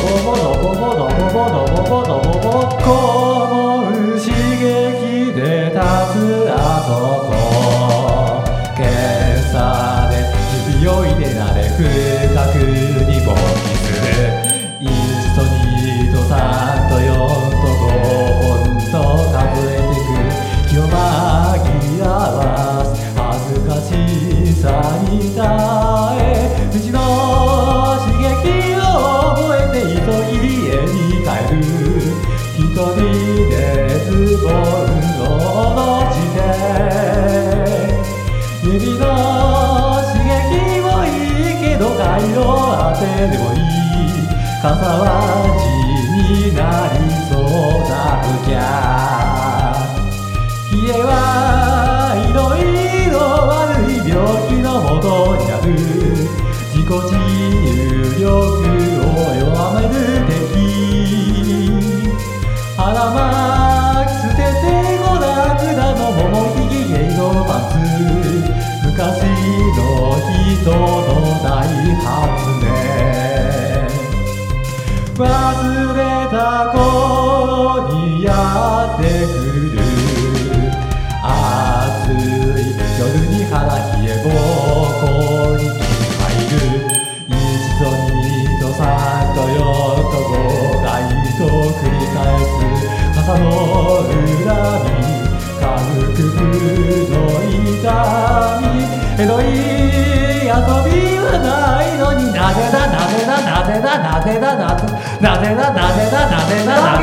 ボドボドボドボドボドボボこの刺激で立つあそこ検査で指を入れられ深くに勃起する1と2と3と4と5と数えてく気を紛らわす恥ずかしさに耐えうちの刺激を覚えて急ぎ家に帰る一人でズボンを下ろして指の刺激もいいけど回路当てでもいい傘は地になりそうだぶきゃ冷えはいろいろ悪い病気のもとになる自己治癒力を弱める敵腹巻き捨ててごらくだの桃ひげゲイのパンツ昔の人の大発明忘れた頃にやってくる暑い夜に腹冷えぼこに入る1と2と3と4と5回と繰り返す傘の恨み軽くの痛みエロい遊びはないのになぜだなぜだなぜだなぜだなぜだなぜだなぜだなぜだな